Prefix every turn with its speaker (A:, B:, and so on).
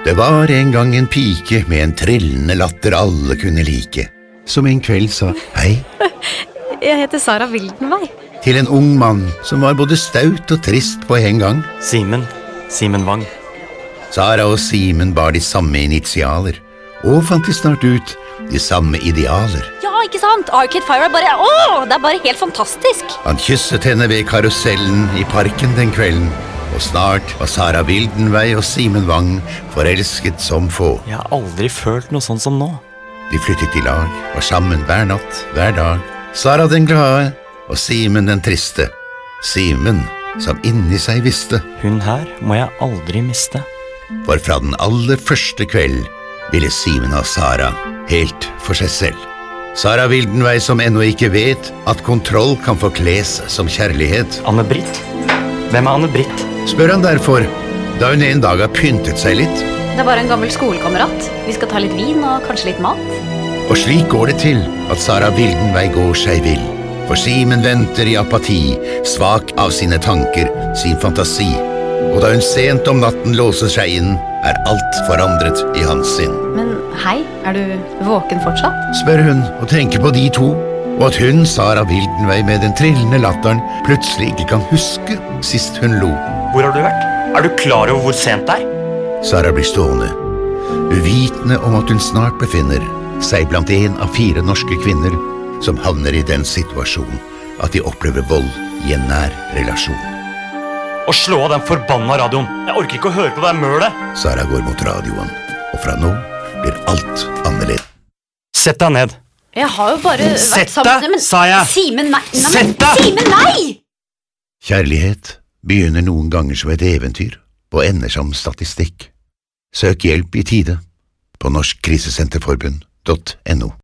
A: Det var en gang en pike med en trillende latter alle kunne like, som en kveld sa hei
B: Jeg heter Sara Wildenvey.
A: til en ung mann som var både staut og trist på en gang.
C: Simen Wang.
A: Sara og Simen bar de samme initialer, og fant de snart ut de samme idealer.
B: Ja, ikke sant? Arcade Fire det er bare helt fantastisk.
A: Han kysset henne ved karusellen i parken den kvelden, og snart var Sara Wildenvey og Simen Wang forelsket som få.
C: Jeg har aldri følt noe sånn som nå.
A: De flyttet i lag, var sammen hver natt, hver dag. Sara den glade, og Simen den triste. Simen som inni seg visste.
C: Hun her må jeg aldri miste.
A: For fra den aller første kveld ville Simen ha Sara helt for seg selv. Sara Wildenvey som ennå ikke vet at kontroll kan forkles som kjærlighet.
C: Anne-Britt? Hvem er Anne-Britt?
A: Spør han derfor, da hun en dag har pyntet seg litt.
B: Det er bare en gammel skolekamerat. Vi skal ta litt vin og kanskje litt mat.
A: Og slik går det til at Sara Wildenvey går seg vill. For Simen venter i apati, svak av sine tanker, sin fantasi. Og da hun sent om natten låser seg inn, er alt forandret i hans sinn.
B: Men hei, er du våken fortsatt?
A: Spør hun og tenker på de to, og at hun, Sara Wildenvey med den trillende latteren, plutselig ikke kan huske sist hun lo.
C: Hvor har du vært? Er du klar over hvor sent det er?
A: Sara blir stående, uvitende om at hun snart befinner seg blant 1 av 4 norske kvinner som havner i den situasjonen at de opplever vold i en nær relasjon.
C: Og slå av den forbanna radioen. Jeg orker ikke å høre på deg mølet.
A: Sara går mot radioen, og fra nå blir alt annerledes.
C: Sett deg ned.
B: Jeg har jo bare
C: Sett deg, sa jeg.
B: Simen, nei!
C: Sett deg!
B: Simen, nei!
A: Kjærlighet begynner noen ganger som et eventyr og ender som statistikk. Søk hjelp i tide på norskrisesenterforbund.no.